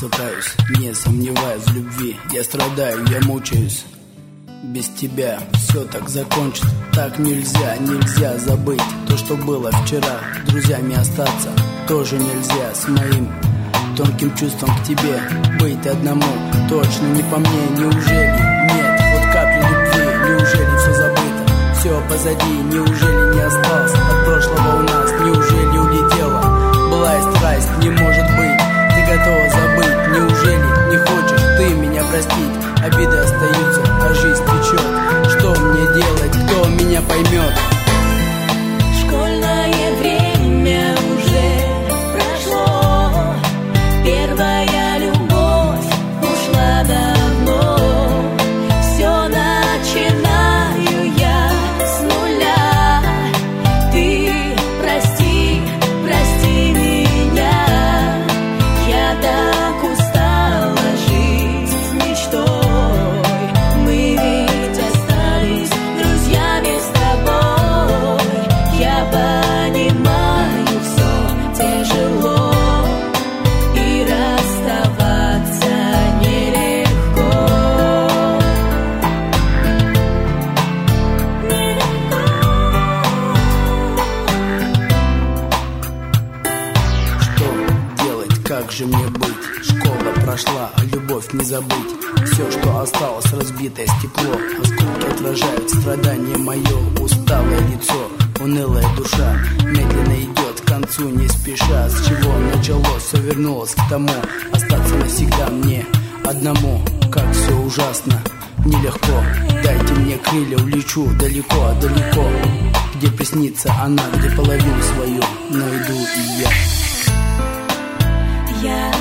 просыпаюсь, не сомневаюсь в любви. Я страдаю, я мучаюсь. Без тебя все так закончится. Так нельзя, нельзя забыть то, что было вчера. С друзьями остаться тоже нельзя. С моим тонким чувством к тебе быть одному точно не по мне. Неужели нет хоть капли любви? Неужели все забыто? Все позади, неужели не осталось от прошлого у нас? Неужели улетела былая страсть? Не может быть, ты готова забыть? Неужели не хочешь ты меня простить? Обиды остаются, а жизнь течет. Что мне делать, кто меня поймет? Школьное время уже прошло, первая любовь ушла давно. Все начинаю я с нуля. Ты прости, прости меня. Я так устала жить с мечтой. Мы ведь остались друзьями с тобой. Я понимаю, все тяжело, и расставаться нелегко. Что делать, как же мне быть? Школа прошла, а любовь не забыть. Все, что осталось, разбитое стекло. Осколки отражают страдание мое. Усталое лицо, унылая душа медленно идет к концу, не спеша. С чего началось, все вернулось к тому. Остаться навсегда мне одному. Как все ужасно, нелегко. Дайте мне крылья, улечу далеко, далеко. Где приснится она, где половину свою найду и я. Я